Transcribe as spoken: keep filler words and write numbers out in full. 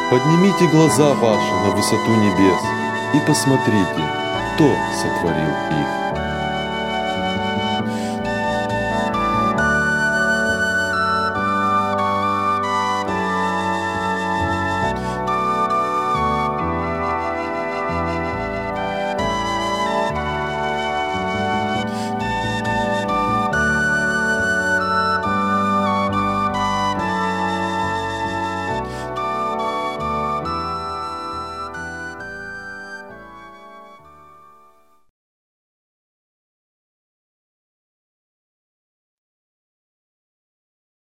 Поднимите глаза ваши на высоту небес и посмотрите, кто сотворил их.